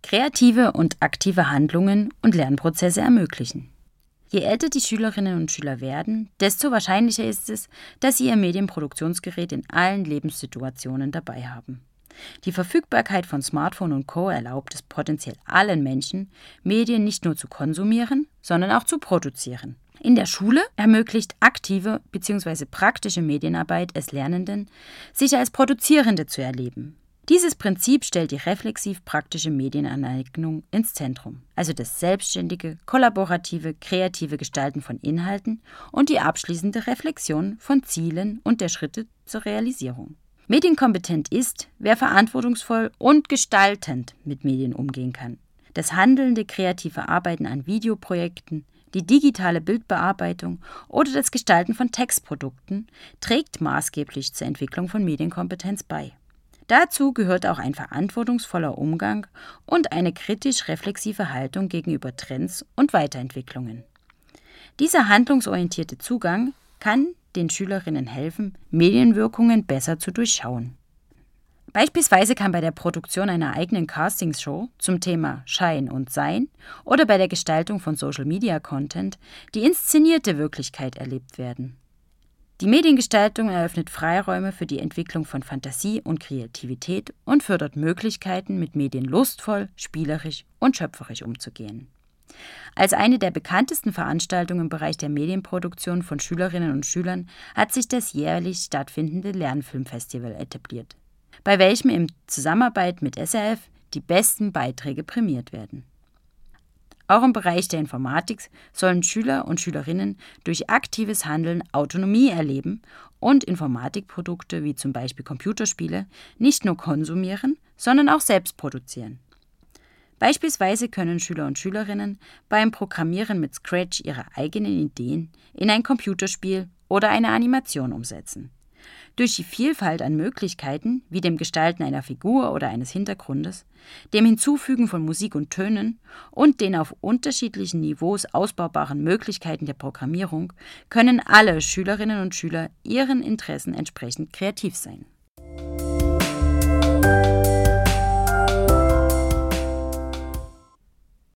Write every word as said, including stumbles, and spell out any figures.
kreative und aktive Handlungen und Lernprozesse ermöglichen. Je älter die Schülerinnen und Schüler werden, desto wahrscheinlicher ist es, dass sie ihr Medienproduktionsgerät in allen Lebenssituationen dabei haben. Die Verfügbarkeit von Smartphone und Co. erlaubt es potenziell allen Menschen, Medien nicht nur zu konsumieren, sondern auch zu produzieren. In der Schule ermöglicht aktive bzw. praktische Medienarbeit es Lernenden, sich als Produzierende zu erleben. Dieses Prinzip stellt die reflexiv-praktische Medienaneignung ins Zentrum, also das selbstständige, kollaborative, kreative Gestalten von Inhalten und die abschließende Reflexion von Zielen und der Schritte zur Realisierung. Medienkompetent ist, wer verantwortungsvoll und gestaltend mit Medien umgehen kann. Das handelnde kreative Arbeiten an Videoprojekten, die digitale Bildbearbeitung oder das Gestalten von Textprodukten trägt maßgeblich zur Entwicklung von Medienkompetenz bei. Dazu gehört auch ein verantwortungsvoller Umgang und eine kritisch-reflexive Haltung gegenüber Trends und Weiterentwicklungen. Dieser handlungsorientierte Zugang kann den Schülerinnen helfen, Medienwirkungen besser zu durchschauen. Beispielsweise kann bei der Produktion einer eigenen Castingshow zum Thema Schein und Sein oder bei der Gestaltung von Social-Media-Content die inszenierte Wirklichkeit erlebt werden. Die Mediengestaltung eröffnet Freiräume für die Entwicklung von Fantasie und Kreativität und fördert Möglichkeiten, mit Medien lustvoll, spielerisch und schöpferisch umzugehen. Als eine der bekanntesten Veranstaltungen im Bereich der Medienproduktion von Schülerinnen und Schülern hat sich das jährlich stattfindende Lernfilmfestival etabliert, bei welchem in Zusammenarbeit mit S R F die besten Beiträge prämiert werden. Auch im Bereich der Informatik sollen Schüler und Schülerinnen durch aktives Handeln Autonomie erleben und Informatikprodukte wie zum Beispiel Computerspiele nicht nur konsumieren, sondern auch selbst produzieren. Beispielsweise können Schüler und Schülerinnen beim Programmieren mit Scratch ihre eigenen Ideen in ein Computerspiel oder eine Animation umsetzen. Durch die Vielfalt an Möglichkeiten, wie dem Gestalten einer Figur oder eines Hintergrundes, dem Hinzufügen von Musik und Tönen und den auf unterschiedlichen Niveaus ausbaubaren Möglichkeiten der Programmierung, können alle Schülerinnen und Schüler ihren Interessen entsprechend kreativ sein.